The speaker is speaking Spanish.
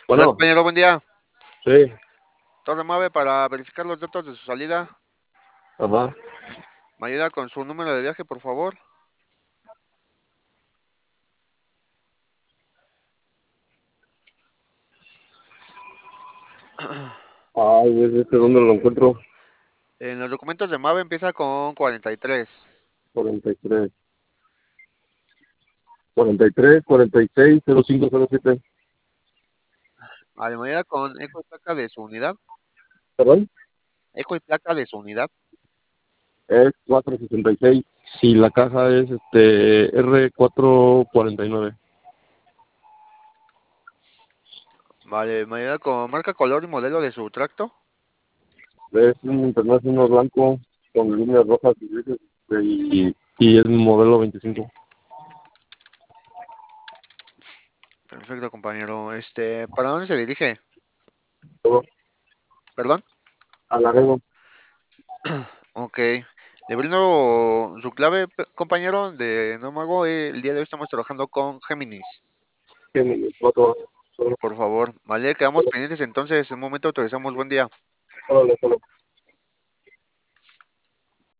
Hola Bueno, compañero, buen día. sí, Torre Mave para verificar los datos de su salida. ajá. ¿Me ayuda con su número de viaje, por favor? Ay, ¿dónde lo encuentro? En los documentos de Mave empieza con 43. 43, 43, 46, 0507. Vale, ¿me ayuda con eco y placa de su unidad? Perdón, Eco y placa de su unidad. es 466. Si la caja es R449. Vale, ¿me ayuda con marca, color y modelo de su tracto? Es un internacional blanco con líneas rojas y grises, y es modelo 25. Perfecto, compañero. ¿Para dónde se dirige? Todo ¿Perdón? a Laredo, Ok. Le brindo su clave, compañero, de Nómago. El día de hoy estamos trabajando con Géminis. que 4 horas. Por favor. Vale, quedamos pendientes entonces. En un momento autorizamos. Buen día. Solo.